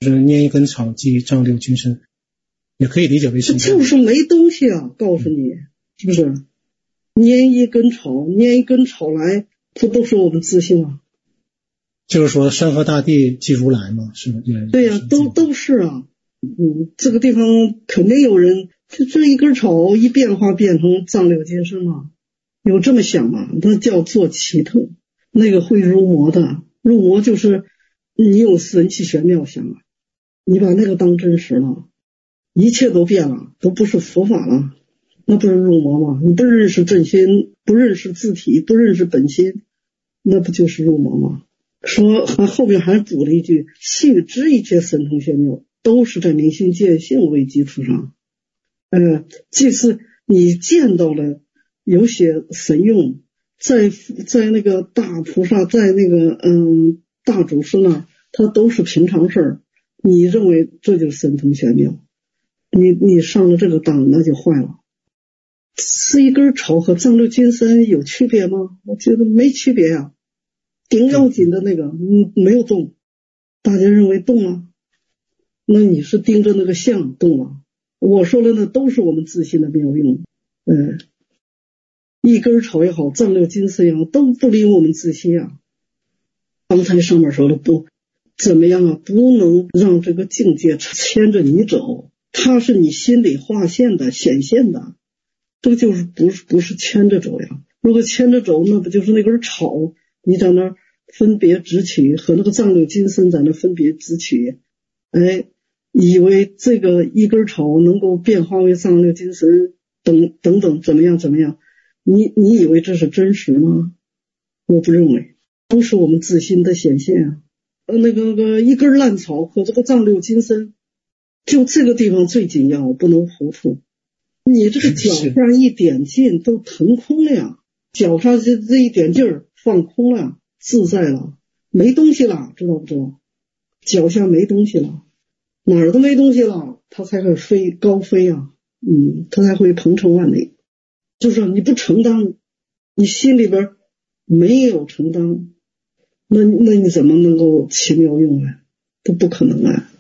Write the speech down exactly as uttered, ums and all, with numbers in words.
就是拈一根草即丈六金身，也可以理解为神。 就是没东西啊，告诉你，是不是？拈一根草，拈一根草来，这都是我们自信啊。 就是说山河大地即如来嘛，是吧？ 对呀、啊，都都是啊。嗯，这个地方肯定有人，就这一根草一变化变成丈六金身嘛，有这么想吗？那叫做奇特。那个会入魔的，入魔就是你有神气玄妙想啊，你把那个当真实了，一切都变了，都不是佛法了，那不是入魔吗？你不认识真心，不认识自体，不认识本心，那不就是入魔吗？说还后边还补了一句，细知一切神通玄妙，都是在明心见性为基础上。呃，即是你见到了有些神用，在在那个大菩萨，在那个嗯大祖师那，他都是平常事儿。你认为这就是神通玄妙，你你上了这个当，那就坏了。是一根草和丈六金身有区别吗？我觉得没区别呀、啊。顶要紧的那个，嗯，没有动，大家认为动了，那你是盯着那个像动了。我说的那都是我们自信的妙用，嗯，一根草也好，丈六金身也好，都不离我们自信啊。刚才上面说的不怎么样啊，不能让这个境界牵着你走，它是你心里划线的显现的，这个就是不是不是牵着走呀。如果牵着走，那不就是那根草你在那分别执取，和那个丈六金身在那分别执取，哎，以为这个一根草能够变化为丈六金身等等等怎么样怎么样，你你以为这是真实吗？我不认为，都是我们自心的显现啊。呃，那个那个一根烂草和这个丈六金身，就这个地方最紧要，不能糊涂。你这个脚上一点劲都腾空了呀，脚上这这一点劲儿放空了，自在了，没东西了，知道不知道？脚下没东西了，哪儿都没东西了，它才会飞高飞啊，嗯，它才会鹏程万里。就是你不承担，你心里边没有承担，那那你怎么能够起妙用啊？都不可能啊。